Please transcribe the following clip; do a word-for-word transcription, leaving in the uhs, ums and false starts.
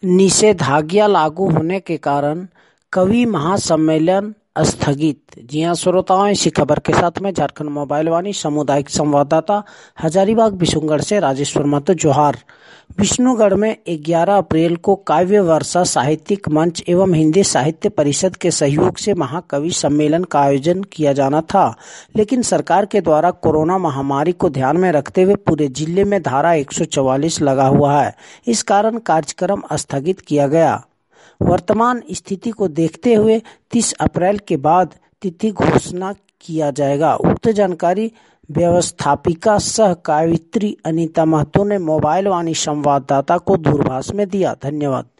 निषेधाज्ञा लागू होने के कारण कवि महासम्मेलन स्थगित। जी हां श्रोताओं, इसी खबर के साथ में झारखंड मोबाइल वाणी सामुदायिक संवाददाता हजारीबाग बिशुनगढ़ से राजेश्वर महतो जोहार। विष्णुगढ़ में ग्यारह अप्रैल को काव्य वर्षा साहित्यिक मंच एवं हिंदी साहित्य परिषद के सहयोग से महाकवि सम्मेलन का आयोजन किया जाना था, लेकिन सरकार के द्वारा कोरोना महामारी को ध्यान में रखते हुए पूरे जिले में धारा एक सौ चौवालीस लगा हुआ है। इस कारण कार्यक्रम स्थगित किया गया। वर्तमान स्थिति को देखते हुए तीस अप्रैल के बाद तिथि घोषणा किया जाएगा। उक्त जानकारी व्यवस्थापिका सह कवियत्री अनीता महतो ने मोबाइल वाणी संवाददाता को दूरभाष में दिया। धन्यवाद।